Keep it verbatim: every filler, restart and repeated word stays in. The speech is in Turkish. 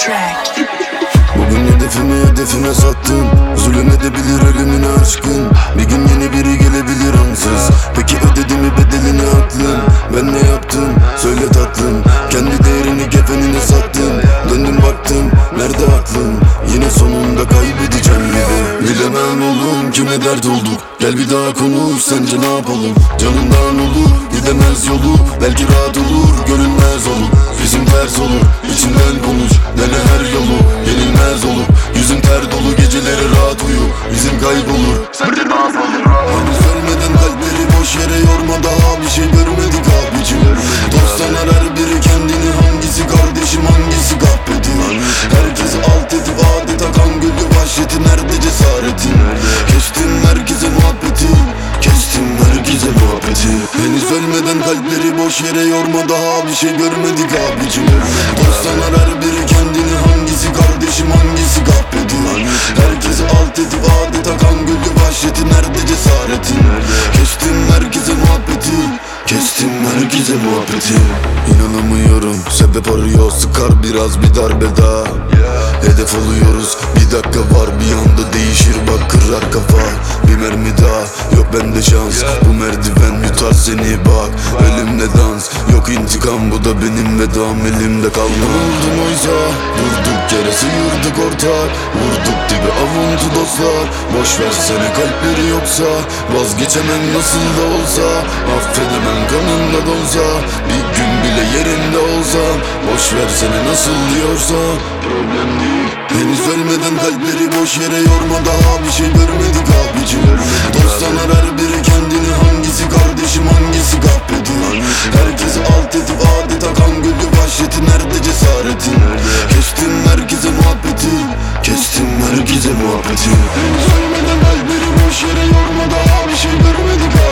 track. Bugün hedefimi hedefime sattım. Zulüm edebilir ölümüne aşkın. Bir gün yeni biri gelebilir ansız. Peki ödedi mi bedelini aklım? Ben ne yaptım? Söyle tatlım. Kendi değerini kefenine sattım. Döndüm baktım, nerede aklım? Yine sonunda kaybedeceğim gibi. Bilemem oğlum, kime dert olduk? Gel bir daha konuş, sence ne yapalım? Canından olur, gidemez yolu. Belki rahat olur, görünmez olur. Bizim ters olur, içinden konuş. Dene her yolu, yenilmez olur. Yüzün ter dolu, geceleri rahat uyu. Bizim kaybolur, sence ne yapalım? Henüz ölmeden kalpleri boş yere yorma. Daha bir şey görmedik abicim. Dost sanar her biri kendini. Hangisi kardeşim, hangisi kahpediyor? Herkes alt edip adeta kan gölü vahşeti. Nerede cesaretin? Kestim herkese muhabbeti. Kestim herkese muhabbeti. Henüz ölmeden kalpleri boş yere yorma. Daha bir şey görmedik abicim. Dost sanar her biri kendini. Hangisi kardeşim, hangisi kahpediyor? Herkes alt edip adeta kan gölü vahşeti. Nerede cesaretin? Kestim herkese muhabbeti. Kestim herkese muhabbeti. İnanamıyorum, sebep arıyor. Sıkar biraz bir darbe daha. Hedef oluyoruz, bir dakika var. Bir anda değişir bak, kırar kafa. Bir mermi daha, yok bende şans. Bu merdiven yutar seni bak. Elimde dans, yok intikam. Bu da benim vedam, elimde kalma. Oldum oysa, durduk yere sıyırdık ortak. Vurduk dibe avuntu dostlar. Boş versene kalpleri yoksa. Vazgeçemem nasıl da olsa. Affedemem kanımda donsa. Bir gün bile yerinde olsam. Boş versene nasıl diyorsan. Problem değil. Henüz ölmeden kalpleri boş yere yorma. Daha bir şey görmedik abicim. Dost sanar her biri kendini. Hangisi kardeşim, hangisi kahpediyor? Herkes alt edip adeta kan gölü vahşeti. Nerede cesaretin? Kestim herkese muhabbeti. Kestim herkese muhabbeti. Henüz ölmeden kalpleri boş yere yorma. Daha bir şey görmedik abicim.